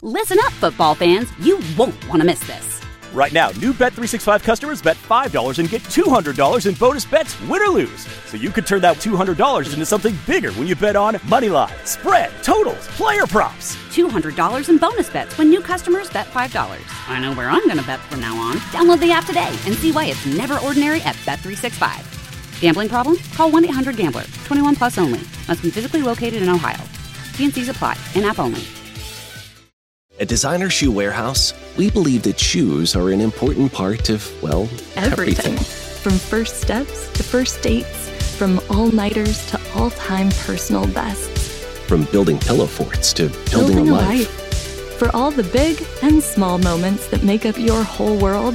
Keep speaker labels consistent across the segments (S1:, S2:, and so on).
S1: Listen up, football fans. You won't want to miss this.
S2: Right now, new Bet365 customers bet $5 and get $200 in bonus bets, win or lose. So you could turn that $200 into something bigger when you bet on money line, spread, totals, player props.
S1: $200 in bonus bets when new customers bet $5. I know where I'm going to bet from now on. Download the app today and see why it's never ordinary at Bet365. Gambling problem? Call 1-800-GAMBLER. 21 plus only. Must be physically located in Ohio. T&Cs apply. In-app only.
S3: At Designer Shoe Warehouse, we believe that shoes are an important part of, well, everything.
S4: From first steps to first dates, from all-nighters to all-time personal bests.
S3: From building pillow forts to building a life.
S4: For all the big and small moments that make up your whole world,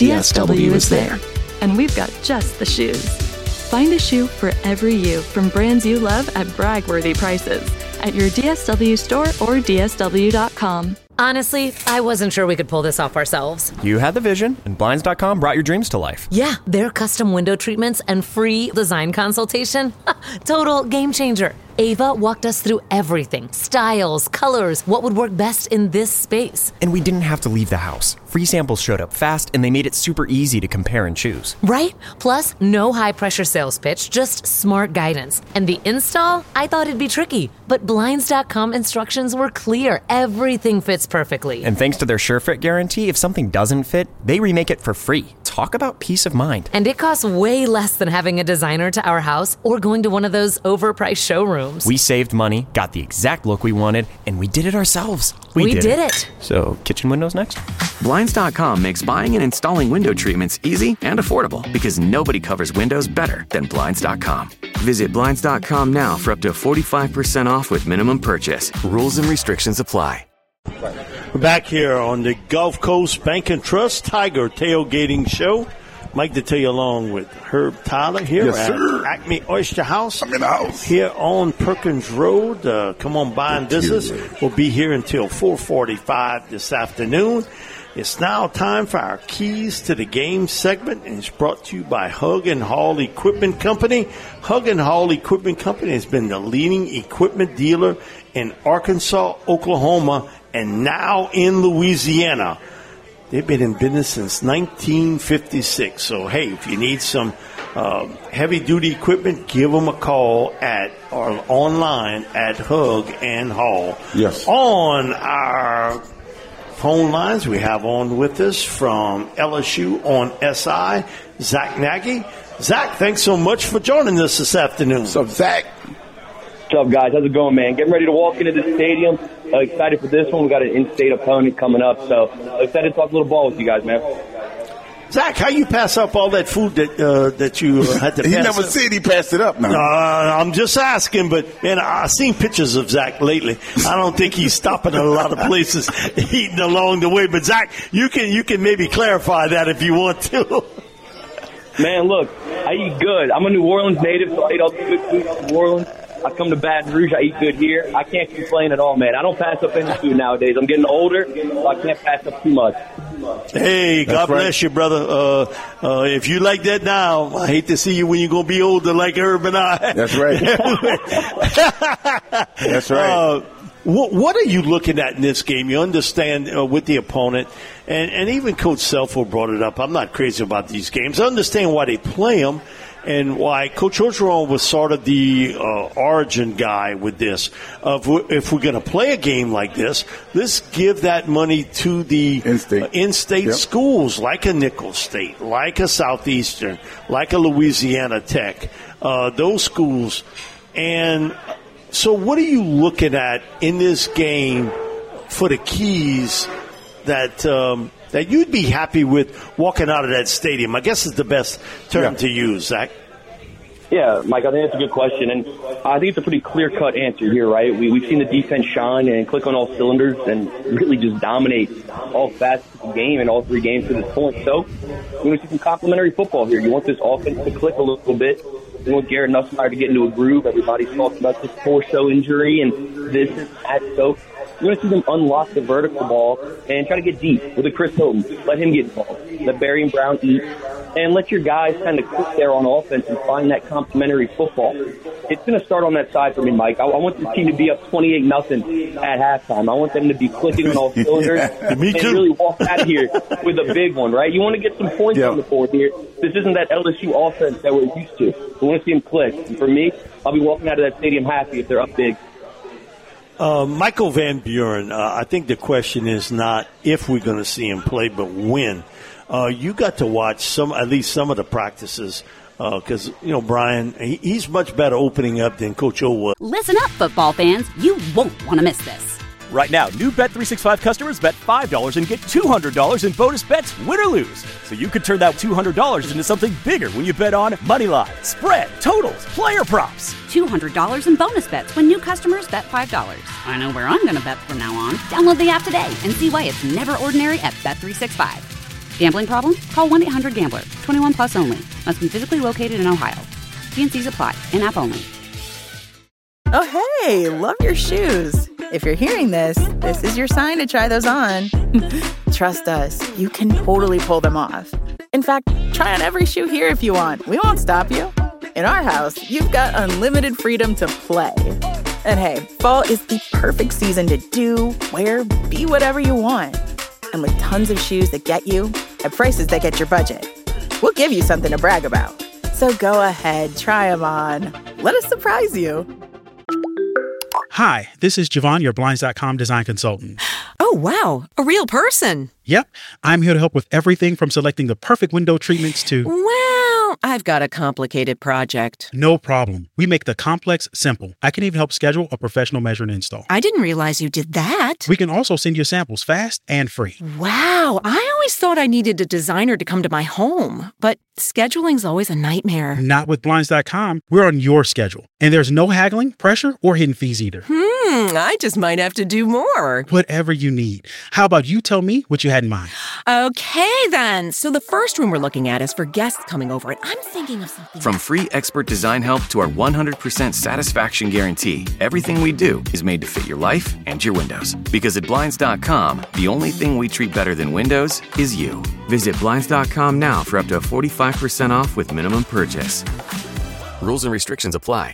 S4: DSW is there. And we've got just the shoes. Find a shoe for every you from brands you love at brag-worthy prices at your DSW store or DSW.com.
S5: Honestly, I wasn't sure we could pull this off ourselves.
S6: You had the vision, and Blinds.com brought your dreams to life.
S5: Yeah, their custom window treatments and free design consultation. Total game changer. Ava walked us through everything. Styles, colors, what would work best in this space.
S6: And we didn't have to leave the house. Free samples showed up fast, and they made it super easy to compare and choose.
S5: Right? Plus, no high-pressure sales pitch, just smart guidance. And the install? I thought it'd be tricky, but Blinds.com instructions were clear. Everything fits perfectly.
S6: And thanks to their SureFit guarantee, if something doesn't fit, they remake it for free. Talk about peace of mind.
S5: And it costs way less than having a designer to our house or going to one of those overpriced showrooms.
S6: We saved money, got the exact look we wanted, and we did it ourselves.
S5: We did it.
S6: So, kitchen windows next?
S7: Blinds.com makes buying and installing window treatments easy and affordable because nobody covers windows better than Blinds.com. Visit Blinds.com now for up to 45% off with minimum purchase. Rules and restrictions apply.
S8: We're back here on the Gulf Coast Bank and Trust Tiger Tailgating Show. Mike Detillier along with Herb Tyler here at Acme Oyster House.
S9: I'm in the house.
S8: Here on Perkins Road. Come on by and visit us. We'll be here until 4:45 this afternoon. It's now time for our Keys to the Game segment, and it's brought to you by Hug and Hall Equipment Company. Hug and Hall Equipment Company has been the leading equipment dealer in Arkansas, Oklahoma, and now in Louisiana. They've been in business since 1956. So, hey, if you need some heavy-duty equipment, give them a call or online at Hug and Hall.
S9: Yes.
S8: On our phone lines, we have on with us from LSU on SI, Zach Nagy. Zach, thanks so much for joining us this afternoon.
S9: What's up, Zach?
S10: What's up, guys? How's it going, man? Getting ready to walk into the stadium. Excited for this one. We got an in-state opponent coming up, so excited to talk a little ball with you guys, man.
S8: Zach, how you pass up all that food that you had to pass
S9: He never
S8: up?
S9: said he passed it up now.
S8: I'm just asking, but, man, I've seen pictures of Zach lately. I don't think he's stopping at a lot of places eating along the way. But, Zach, you can maybe clarify that if you want to.
S10: Man, look, I eat good. I'm a New Orleans native, so I eat all the good food from New Orleans. I come to Baton Rouge, I eat good here. I can't complain at all, man. I don't pass up any food nowadays. I'm getting older, so I can't pass up too much.
S8: Hey, God bless you, brother. If you like that now, I hate to see you when you're going to be older like Herb and I.
S9: That's right. That's right.
S8: What are you looking at in this game? You understand with the opponent, and even Coach Selfo brought it up. I'm not crazy about these games. I understand why they play them and why Coach Orgeron was sort of the origin guy with this. If we're going to play a game like this, let's give that money to the in-state schools like a Nicholls State, like a Southeastern, like a Louisiana Tech, those schools. And so what are you looking at in this game for the keys that you'd be happy with walking out of that stadium? I guess is the best term to use, Zach.
S10: Yeah, Mike, I think that's a good question, and I think it's a pretty clear-cut answer here, right? We've seen the defense shine and click on all cylinders and really just dominate all facets of the game and all three games to this point. So you want to see some complementary football here. You want this offense to click a little bit. You want Garrett Nussmeier to get into a groove. Everybody's talking about this torso injury, and this is that. So You want to see them unlock the vertical ball and try to get deep with a Chris Hilton. Let him get involved. Let Barry and Brown eat. And let your guys kind of cook there on offense and find that complementary football. It's going to start on that side for me, Mike. I want the team to be up 28-0 at halftime. I want them to be clicking on all cylinders and really walk out of here with a big one, right? You want to get some points on the board here. This isn't that LSU offense that we're used to. We want to see them click. And for me, I'll be walking out of that stadium happy if they're up big.
S8: Michael Van Buren, I think the question is not if we're going to see him play, but when. You got to watch at least some of the practices because, Brian, he's much better opening up than Coach O was.
S1: Listen up, football fans. You won't want to miss this.
S2: Right now, new Bet365 customers bet $5 and get $200 in bonus bets, win or lose. So you could turn that $200 into something bigger when you bet on moneyline, spread, totals, player props.
S1: $200 in bonus bets when new customers bet $5. I know where I'm going to bet from now on. Download the app today and see why it's never ordinary at Bet365. Gambling problem? Call 1-800-GAMBLER. 21 plus only. Must be physically located in Ohio. T&Cs apply. In-app only.
S11: Oh, hey, love your shoes. If you're hearing this, this is your sign to try those on. Trust us, you can totally pull them off. In fact, try on every shoe here if you want. We won't stop you. In our house, you've got unlimited freedom to play. And hey, fall is the perfect season to do, wear, be whatever you want. And with tons of shoes that get you, at prices that get your budget, we'll give you something to brag about. So go ahead, try them on. Let us surprise you.
S12: Hi, this is Javon, your Blinds.com design consultant.
S13: Oh, wow. A real person.
S12: Yep. I'm here to help with everything from selecting the perfect window treatments to...
S13: Well, I've got a complicated project.
S12: No problem. We make the complex simple. I can even help schedule a professional measure and install.
S13: I didn't realize you did that.
S12: We can also send you samples fast and free.
S13: Wow. I always thought I needed a designer to come to my home, but scheduling's always a nightmare.
S12: Not with Blinds.com. We're on your schedule. And there's no haggling, pressure, or hidden fees either.
S13: I just might have to do more.
S12: Whatever you need. How about you tell me what you had in mind?
S13: Okay, then. So the first room we're looking at is for guests coming over, and I'm thinking of something.
S7: From free expert design help to our 100% satisfaction guarantee, everything we do is made to fit your life and your windows. Because at Blinds.com, the only thing we treat better than windows is you. Visit Blinds.com now for up to 45% off with minimum purchase. Rules and restrictions apply.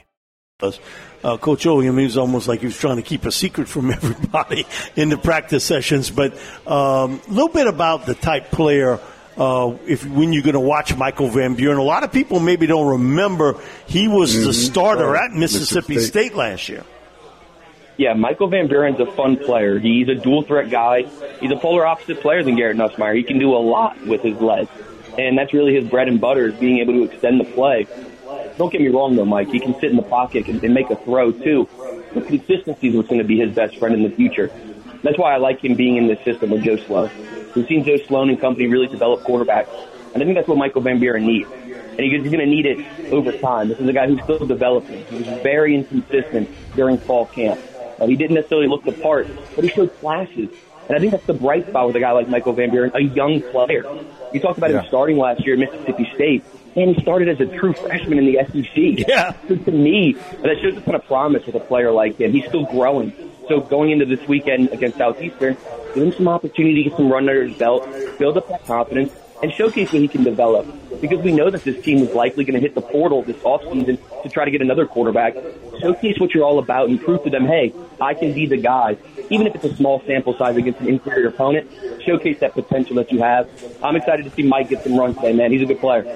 S8: Coach O, it's almost like he was trying to keep a secret from everybody in the practice sessions. But a little bit about the type player, when you're going to watch Michael Van Buren. A lot of people maybe don't remember he was the starter at Mississippi State last year.
S10: Yeah, Michael Van Buren's a fun player. He's a dual-threat guy. He's a polar opposite player than Garrett Nussmeier. He can do a lot with his legs, and that's really his bread and butter, is being able to extend the play. Don't get me wrong, though, Mike. He can sit in the pocket and make a throw, too. But consistency is what's going to be his best friend in the future. That's why I like him being in this system with Joe Sloan. We've seen Joe Sloan and company really develop quarterbacks, and I think that's what Michael Van Buren needs. And he's going to need it over time. This is a guy who's still developing. He was very inconsistent during fall camp. He didn't necessarily look the part, but he showed flashes. And I think that's the bright spot with a guy like Michael Van Buren, a young player. You talked about him starting last year at Mississippi State, and he started as a true freshman in the SEC.
S8: Yeah.
S10: So to me, that shows a ton of promise with a player like him. He's still growing. So going into this weekend against Southeastern, give him some opportunity to get some run under his belt, build up that confidence, and showcase what he can develop. Because we know that this team is likely going to hit the portal this offseason to try to get another quarterback. Showcase what you're all about and prove to them, hey, I can be the guy. Even if it's a small sample size against an inferior opponent, showcase that potential that you have. I'm excited to see Mike get some runs today, man. He's a good player.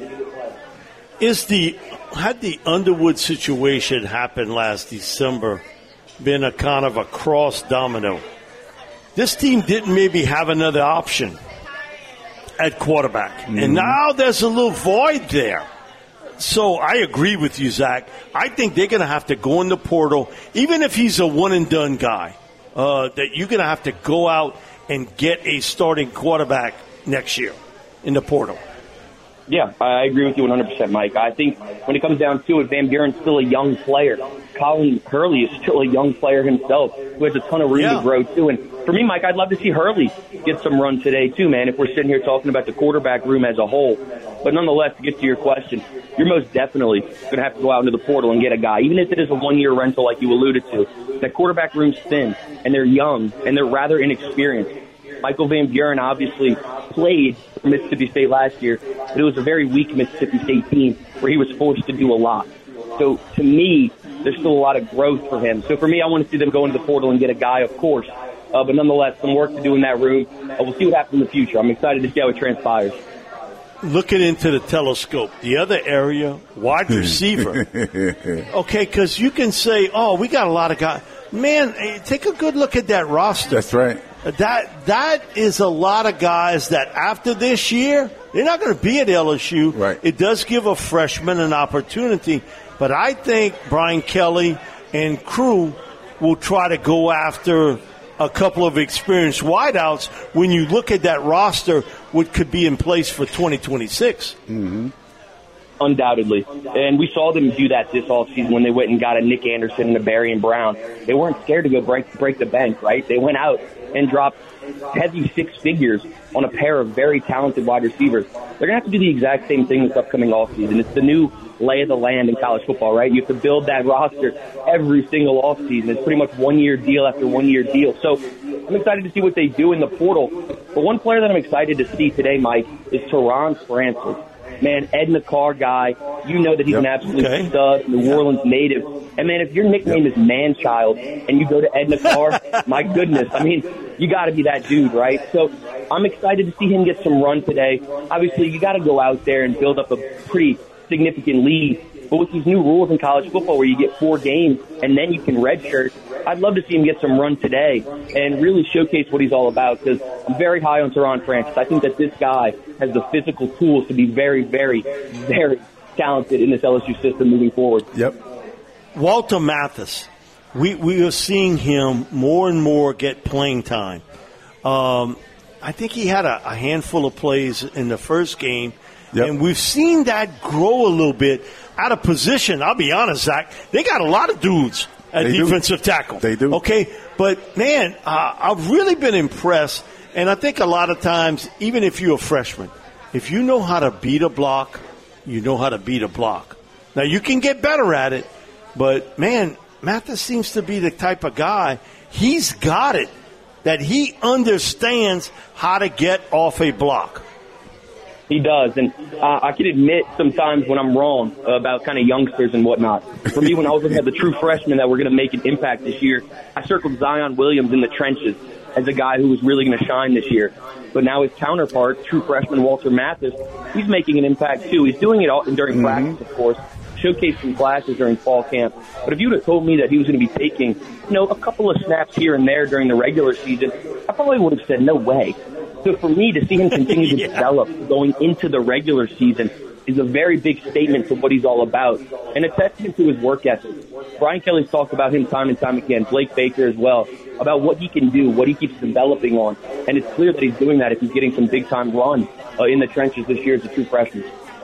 S8: Had the Underwood situation happen last December been a kind of a cross domino, this team didn't maybe have another option at quarterback. And now there's a little void there. So I agree with you, Zach. I think they're going to have to go in the portal, even if he's a one-and-done guy, that you're going to have to go out and get a starting quarterback next year in the portal.
S10: Yeah, I agree with you 100%, Mike. I think when it comes down to it, Van Buren's still a young player. Colin Hurley is still a young player himself who has a ton of room to grow, too. And for me, Mike, I'd love to see Hurley get some run today too, man, if we're sitting here talking about the quarterback room as a whole. But nonetheless, to get to your question, you're most definitely going to have to go out into the portal and get a guy, even if it is a one-year rental like you alluded to. That quarterback room's thin, and they're young, and they're rather inexperienced. Michael Van Buren obviously played for Mississippi State last year, but it was a very weak Mississippi State team where he was forced to do a lot. So to me, there's still a lot of growth for him. So for me, I want to see them go into the portal and get a guy, of course. But nonetheless, some work to do in that room. We'll see what happens in the future. I'm excited to see how it transpires.
S8: Looking into the telescope, the other area, wide receiver. Okay, because you can say, oh, we got a lot of guys. Man, take a good look at that roster.
S9: That's right.
S8: That is a lot of guys that after this year, they're not going to be at LSU.
S9: Right.
S8: It does give a freshman an opportunity, but I think Brian Kelly and crew will try to go after a couple of experienced wideouts when you look at that roster, what could be in place for 2026.
S9: Mm-hmm.
S10: Undoubtedly. And we saw them do that this offseason when they went and got a Nick Anderson and a Barian Brown. They weren't scared to go break the bank, right? They went out and dropped heavy six figures on a pair of very talented wide receivers. They're going to have to do the exact same thing this upcoming offseason. It's the new lay of the land in college football, right? You have to build that roster every single offseason. It's pretty much one-year deal after one-year deal. So I'm excited to see what they do in the portal. But one player that I'm excited to see today, Mike, is Teron Francis. Man, Edna Carr guy, you know that he's an absolute stud, New Orleans native. And, man, if your nickname is Man-Child and you go to Edna Carr, my goodness, I mean, you got to be that dude, right? So I'm excited to see him get some run today. Obviously, you got to go out there and build up a pretty significant lead. But with these new rules in college football where you get 4 games and then you can redshirt, I'd love to see him get some run today and really showcase what he's all about, because I'm very high on Teron Francis. I think that this guy has the physical tools to be very, very, very talented in this LSU system moving forward.
S9: Yep.
S8: Walter Mathis, we are seeing him more and more get playing time. I think he had a handful of plays in the first game, and we've seen that grow a little bit out of position. I'll be honest, Zach, they got a lot of dudes at defensive tackle.
S9: They do.
S8: Okay, but, man, I've really been impressed, and I think a lot of times, even if you're a freshman, if you know how to beat a block, you know how to beat a block. Now, you can get better at it, but, man, Mathis seems to be the type of guy, he's got it, that he understands how to get off a block.
S10: He does, and I can admit sometimes when I'm wrong about kind of youngsters and whatnot. For me, when I was looking at the true freshmen that were going to make an impact this year, I circled Zion Williams in the trenches as a guy who was really going to shine this year. But now his counterpart, true freshman Walter Mathis, he's making an impact too. He's doing it all during practice, of course, showcased some flashes during fall camp. But if you would have told me that he was going to be taking, a couple of snaps here and there during the regular season, I probably would have said no way. So for me to see him continue to develop going into the regular season is a very big statement to what he's all about, and a testament to his work ethic. Brian Kelly's talked about him time and time again, Blake Baker as well, about what he can do, what he keeps developing on, and it's clear that he's doing that if he's getting some big-time run in the trenches this year as a true freshman.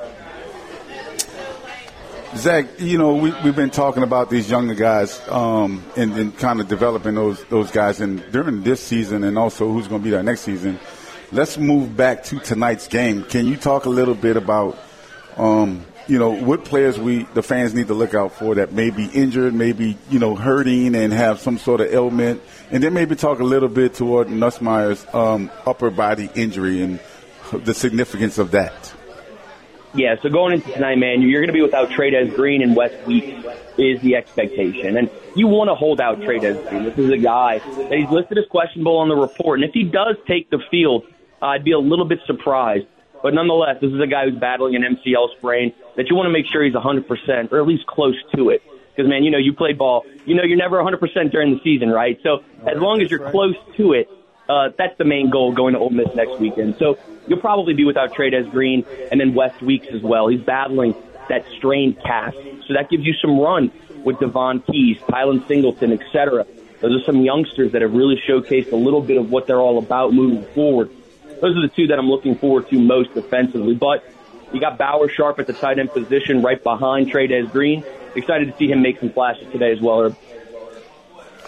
S9: Zach, we've been talking about these younger guys and kind of developing those guys during this season and also who's going to be there next season. Let's move back to tonight's game. Can you talk a little bit about, what players the fans need to look out for that may be injured, maybe, hurting and have some sort of ailment, and then maybe talk a little bit toward Nussmeier's upper body injury and the significance of that.
S10: Yeah, so going into tonight, man, you're going to be without Trey'Dez Green and West Weeks is the expectation. And you want to hold out Trey'Dez Green. This is a guy that he's listed as questionable on the report. And if he does take the field, I'd be a little bit surprised. But nonetheless, this is a guy who's battling an MCL sprain that you want to make sure he's 100% or at least close to it. Because, man, you played ball. You're never 100% during the season, right? So as long as you're close to it, that's the main goal going to Ole Miss next weekend. So you'll probably be without Trey'Dez Green and then West Weeks as well. He's battling that strained calf. So that gives you some run with Devon Keys, Tylen Singleton, etc. Those are some youngsters that have really showcased a little bit of what they're all about moving forward. Those are the two that I'm looking forward to most defensively. But you got Bauer Sharp at the tight end position right behind Trey'Dez Green. Excited to see him make some flashes today as well.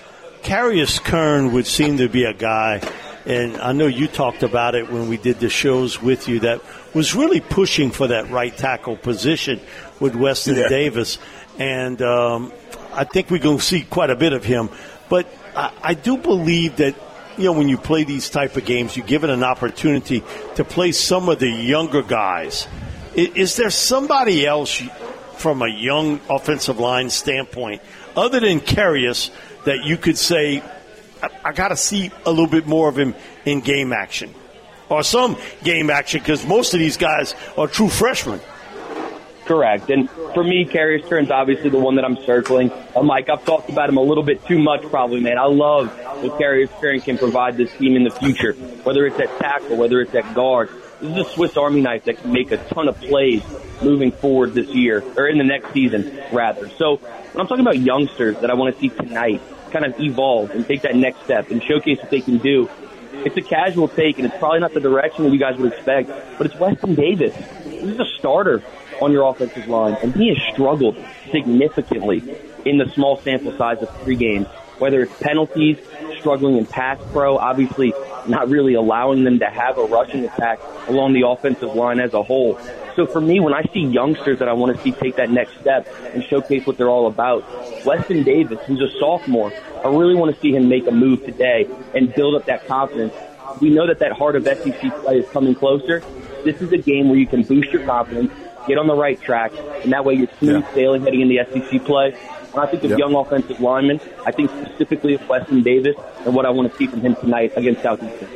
S8: Karius Kern would seem to be a guy, and I know you talked about it when we did the shows with you, that was really pushing for that right tackle position with Weston Davis. And I think we're going to see quite a bit of him. But I do believe that, when you play these type of games, you give it an opportunity to play some of the younger guys. Is there somebody else from a young offensive line standpoint, other than Karius, that you could say, I got to see a little bit more of him in game action? Or some game action, because most of these guys are true freshmen.
S10: Correct. And for me, Karius Kern's obviously the one that I'm circling. Mike, I've talked about him a little bit too much probably, man. I love what Karius Kern can provide this team in the future, whether it's at tackle, whether it's at guard. This is a Swiss Army knife that can make a ton of plays moving forward this year, or in the next season, rather. So when I'm talking about youngsters that I want to see tonight kind of evolve and take that next step and showcase what they can do, it's a casual take, and it's probably not the direction that you guys would expect, but it's Weston Davis. He's a starter on your offensive line, and he has struggled significantly in the small sample size of 3 games, whether it's penalties, struggling in pass pro, obviously not really allowing them to have a rushing attack along the offensive line as a whole. So for me, when I see youngsters that I want to see take that next step and showcase what they're all about, Weston Davis, who's a sophomore, I really want to see him make a move today and build up that confidence. We know that heart of SEC play is coming closer. This is a game where you can boost your confidence, get on the right track, and that way you're smooth sailing heading into SEC play. When I think of young offensive linemen, I think specifically of Weston Davis and what I want to see from him tonight against Southeastern.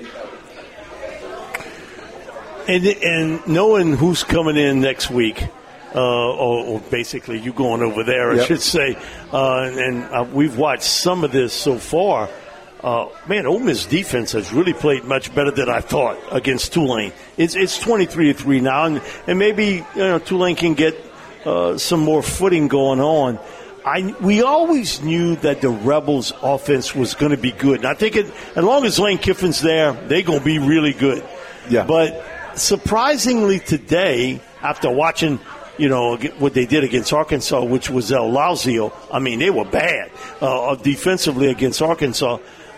S8: And knowing who's coming in next week, or basically you going over there, I should say, and we've watched some of this so far. Ole Miss defense has really played much better than I thought against Tulane. It's 23-3 now, and maybe Tulane can get some more footing going on. We always knew that the Rebels' offense was going to be good, and I think as long as Lane Kiffin's there, they're going to be really good. Yeah. But surprisingly today, after watching what they did against Arkansas, which was El Lauzio, I mean, they were bad defensively against Arkansas.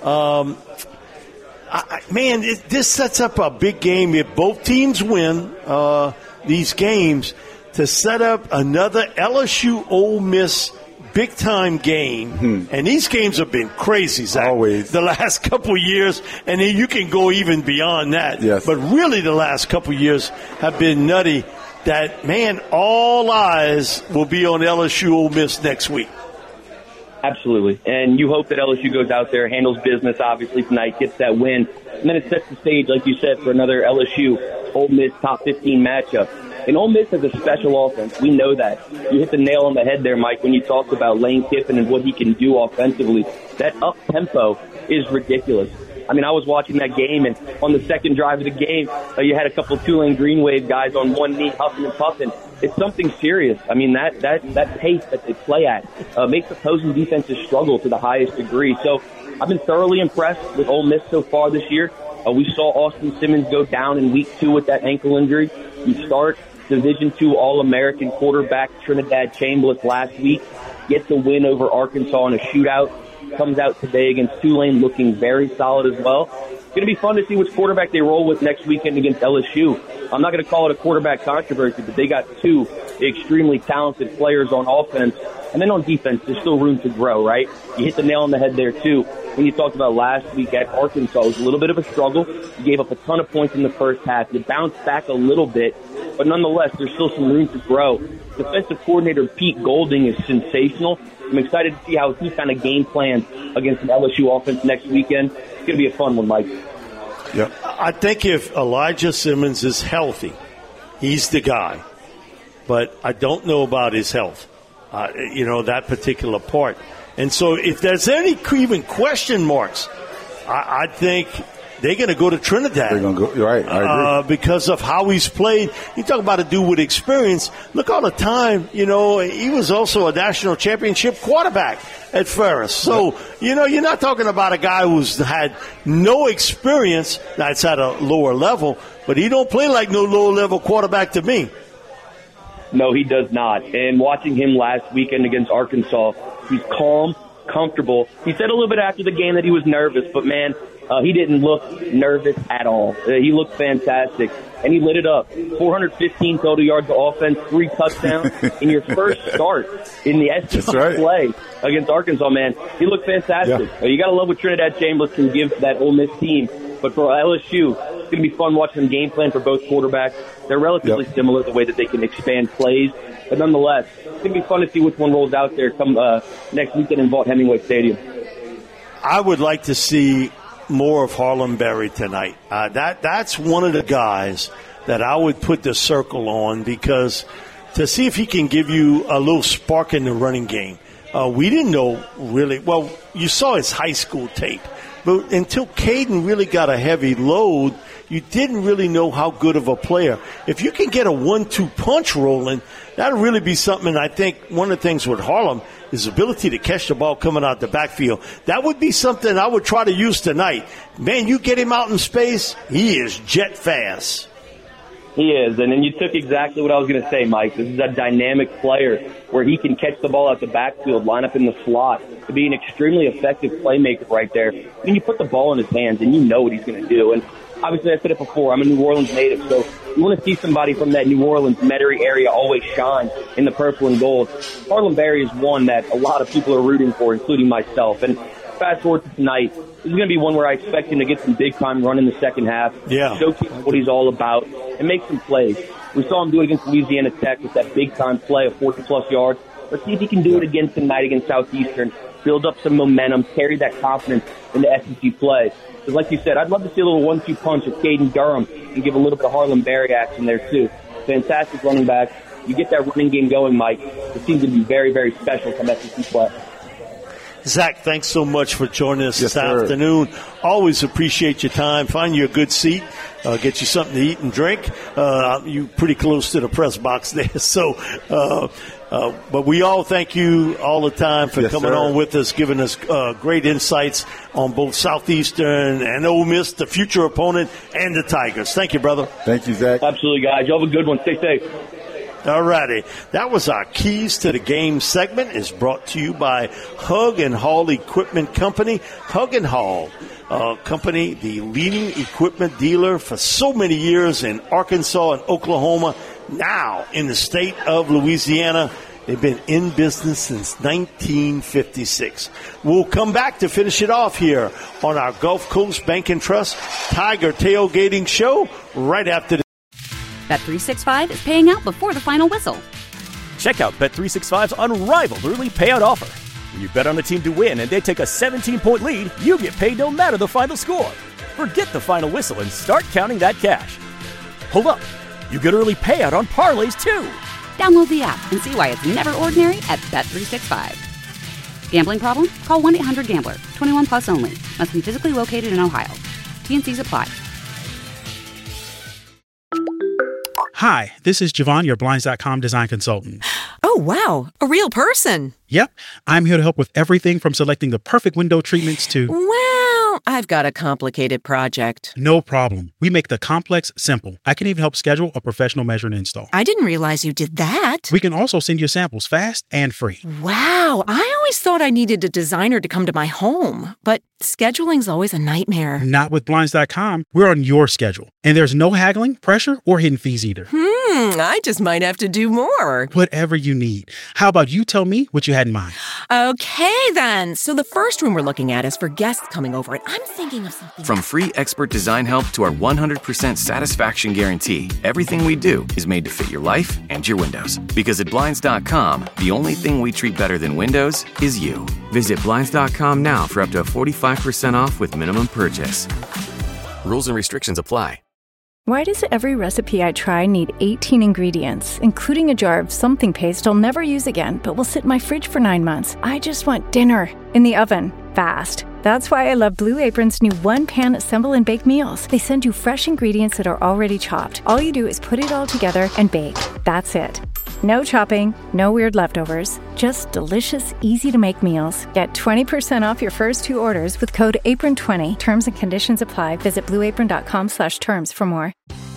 S8: This sets up a big game if both teams win these games to set up another LSU Ole Miss big-time game. And these games have been crazy, Zach. Always. The last couple of years, and then you can go even beyond that. Yes. But really the last couple of years have been nutty that, all eyes will be on LSU Ole Miss next week.
S10: Absolutely. And you hope that LSU goes out there, handles business, obviously, tonight, gets that win. And then it sets the stage, like you said, for another LSU Ole Miss top 15 matchup. And Ole Miss has a special offense. We know that. You hit the nail on the head there, Mike, when you talked about Lane Kiffin and what he can do offensively. That up-tempo is ridiculous. I mean, I was watching that game, and on the second drive of the game, you had a couple of Tulane Green Wave guys on one knee, huffing and puffing. It's something serious. I mean, that pace that they play at makes opposing defenses struggle to the highest degree. So I've been thoroughly impressed with Ole Miss so far this year. We saw Austin Simmons go down in week 2 with that ankle injury. You start Division II All-American quarterback Trinidad Chambliss last week, gets a win over Arkansas in a shootout, comes out today against Tulane looking very solid as well. It's going to be fun to see which quarterback they roll with next weekend against LSU. I'm not going to call it a quarterback controversy, but they got 2 extremely talented players on offense. And then on defense, there's still room to grow, right? You hit the nail on the head there, too. When you talked about last week at Arkansas, it was a little bit of a struggle. You gave up a ton of points in the first half. You bounced back a little bit, but nonetheless, there's still some room to grow. Defensive coordinator Pete Golding is sensational. I'm excited to see how he kind of game plans against an LSU offense next weekend. It's going to be a fun one, Mike.
S8: Yeah, I think if Elijah Simmons is healthy, he's the guy. But I don't know about his health, that particular part. And so if there's any even question marks, I think they're going to go to Trinidad.
S9: They're going to go, right, I agree.
S8: Because of how he's played. You talk about a dude with experience. Look all the time, he was also a national championship quarterback at Ferris. So, you're not talking about a guy who's had no experience. That's at a lower level, but he don't play like no lower-level quarterback to me.
S10: No, he does not. And watching him last weekend against Arkansas, he's calm, comfortable. He said a little bit after the game that he was nervous, but man, he didn't look nervous at all. He looked fantastic, and he lit it up. 415 total yards of offense, 3 touchdowns in your first start in the SEC play against Arkansas, man. He looked fantastic. Yeah. You got to love what Trinidad Chambers can give to that Ole Miss team. But for LSU, it's going to be fun watching them game plan for both quarterbacks. They're relatively similar the way that they can expand plays. But nonetheless, it's going to be fun to see which one rolls out there come next weekend in Vaught-Hemingway Stadium.
S8: I would like to see more of Harlem Berry tonight. That's one of the guys that I would put the circle on, because to see if he can give you a little spark in the running game. We didn't know really. Well, you saw his high school tape. But until Caden really got a heavy load, you didn't really know how good of a player. If you can get a 1-2 punch rolling, that'll really be something. And I think one of the things with Harlem is ability to catch the ball coming out the backfield. That would be something I would try to use tonight. Man, you get him out in space, he is jet fast.
S10: He is, and then you took exactly what I was going to say, Mike. This is a dynamic player where he can catch the ball out the backfield, line up in the slot, to be an extremely effective playmaker right there. And you put the ball in his hands, and you know what he's going to do. And obviously, I said it before, I'm a New Orleans native, so you want to see somebody from that New Orleans Metairie area always shine in the purple and gold. Harlem Berry is one that a lot of people are rooting for, including myself. And fast forward to tonight, this is going to be one where I expect him to get some big-time run in the second half, showcase what he's all about, and make some plays. We saw him do it against Louisiana Tech with that big-time play of 40-plus yards. Let's see if he can do it again tonight against Southeastern, build up some momentum, carry that confidence into SEC play. Because like you said, I'd love to see a little 1-2 punch with Caden Durham and give a little bit of Harlem Berry action there, too. Fantastic running back. You get that running game going, Mike. The team's going to be very, very special from SEC play.
S8: Zach, thanks so much for joining us this afternoon. Always appreciate your time. Find you a good seat. Get you something to eat and drink. You're pretty close to the press box there. So, but we all thank you all the time for coming on with us, giving us great insights on both Southeastern and Ole Miss, the future opponent, and the Tigers. Thank you, brother.
S9: Thank you, Zach.
S10: Absolutely, guys. You have a good one. Stay safe.
S8: All righty. That was our Keys to the Game segment. Is brought to you by Hug and Hall Equipment Company. Hug and Hall Company, the leading equipment dealer for so many years in Arkansas and Oklahoma, now in the state of Louisiana. They've been in business since 1956. We'll come back to finish it off here on our Gulf Coast Bank and Trust Tiger Tailgating Show right after this.
S1: Bet365 is paying out before the final whistle.
S2: Check out Bet365's unrivaled early payout offer. When you bet on a team to win and they take a 17-point lead, you get paid no matter the final score. Forget the final whistle and start counting that cash. Hold up. You get early payout on parlays, too.
S1: Download the app and see why it's never ordinary at Bet365. Gambling problem? Call 1-800-GAMBLER. 21 plus only. Must be physically located in Ohio. T&Cs apply.
S12: Hi, this is Javon, your Blinds.com design consultant.
S13: Oh, wow. A real person.
S12: Yep. I'm here to help with everything from selecting the perfect window treatments to...
S13: Well, I've got a complicated project.
S12: No problem. We make the complex simple. I can even help schedule a professional measure and install.
S13: I didn't realize you did that.
S12: We can also send you samples fast and free.
S13: Wow. I always thought I needed a designer to come to my home, but scheduling's always a nightmare.
S12: Not with Blinds.com. We're on your schedule. And there's no haggling, pressure, or hidden fees either.
S13: I just might have to do more.
S12: Whatever you need. How about you tell me what you had in mind?
S13: Okay, then. So the first room we're looking at is for guests coming over, and I'm thinking of something.
S7: From free expert design help to our 100% satisfaction guarantee, everything we do is made to fit your life and your windows. Because at Blinds.com, the only thing we treat better than windows is you. Visit Blinds.com now for up to 45% off with minimum purchase. Rules and restrictions apply.
S14: Why does every recipe I try need 18 ingredients, including a jar of something paste I'll never use again, but will sit in my fridge for 9 months? I just want dinner in the oven, fast. That's why I love Blue Apron's new one-pan assemble and bake meals. They send you fresh ingredients that are already chopped. All you do is put it all together and bake. That's it. No chopping, no weird leftovers, just delicious, easy-to-make meals. Get 20% off your first 2 orders with code APRON20. Terms and conditions apply. Visit blueapron.com/terms for more.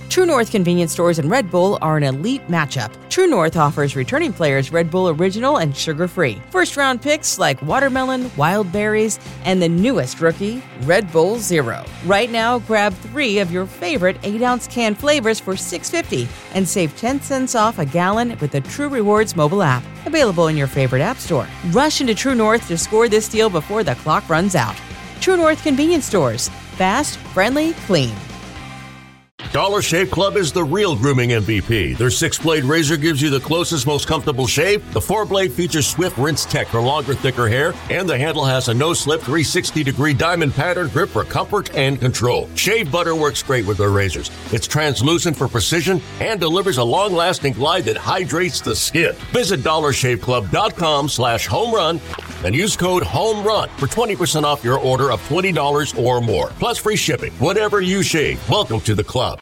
S15: True North convenience stores and Red Bull are an elite matchup. True North offers returning players Red Bull Original and sugar-free. First-round picks like watermelon, wild berries, and the newest rookie, Red Bull Zero. Right now, grab 3 of your favorite 8-ounce can flavors for $6.50 and save 10 cents off a gallon with the True Rewards mobile app. Available in your favorite app store. Rush into True North to score this deal before the clock runs out. True North convenience stores. Fast, friendly, clean.
S16: Dollar Shave Club is the real grooming MVP. Their 6-blade razor gives you the closest, most comfortable shave. The 4-blade features swift rinse tech for longer, thicker hair. And the handle has a no-slip 360-degree diamond pattern grip for comfort and control. Shave butter works great with their razors. It's translucent for precision and delivers a long-lasting glide that hydrates the skin. Visit DollarShaveClub.com/homerun and use code HOMERUN for 20% off your order of $20 or more. Plus free shipping. Whatever you shave, welcome to the club.